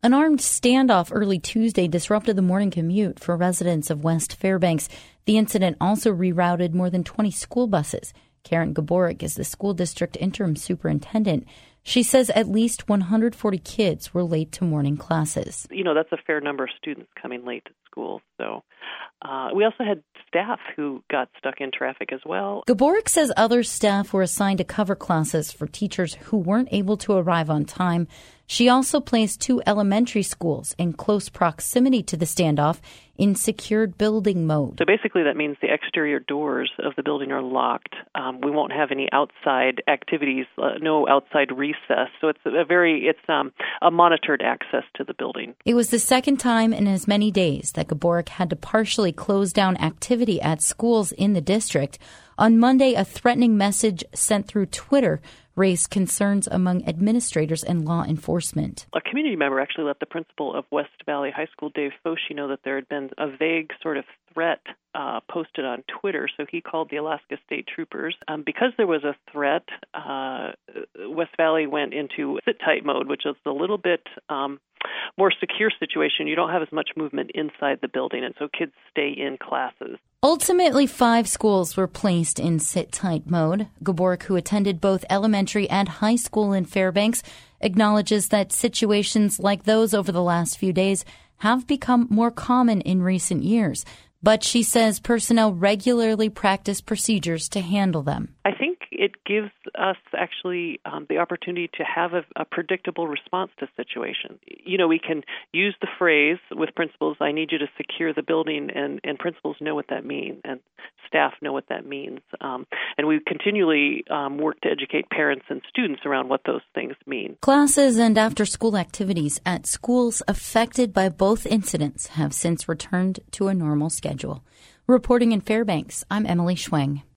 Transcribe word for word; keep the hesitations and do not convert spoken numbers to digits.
An armed standoff early Tuesday disrupted the morning commute for residents of West Fairbanks. The incident also rerouted more than twenty school buses. Karen Gaborik is the school district interim superintendent. She says at least one hundred forty kids were late to morning classes. You know, that's a fair number of students coming late to school. So uh, we also had staff who got stuck in traffic as well. Gaborik says other staff were assigned to cover classes for teachers who weren't able to arrive on time. She also placed two elementary schools in close proximity to the standoff in secured building mode. So basically that means the exterior doors of the building are locked. Um, we won't have any outside activities, uh, no outside recess. So it's a very, it's um, a monitored access to the building. It was the second time in as many days that Gaborik had to partially close down activity at schools in the district. On Monday, a threatening message sent through Twitter raised concerns among administrators and law enforcement. A community member actually let the principal of West Valley High School, Dave Foshee, know that there had been a vague sort of threat uh, posted on Twitter, so he called the Alaska State Troopers. Um, because there was a threat, uh, West Valley went into sit-tight mode, which is a little bit um, more secure situation. You don't have as much movement inside the building, and so kids stay in classes. Ultimately, five schools were placed in sit-tight mode. Gaborik, who attended both elementary and high school in Fairbanks, acknowledges that situations like those over the last few days have become more common in recent years. But she says personnel regularly practice procedures to handle them. I think it gives us actually um, the opportunity to have a, a predictable response to situations. You know, we can use the phrase with principals, I need you to secure the building, and, and principals know what that means, and staff know what that means. Um, and we continually um, work to educate parents and students around what those things mean. Classes and after-school activities at schools affected by both incidents have since returned to a normal schedule. Reporting in Fairbanks, I'm Emily Schweng.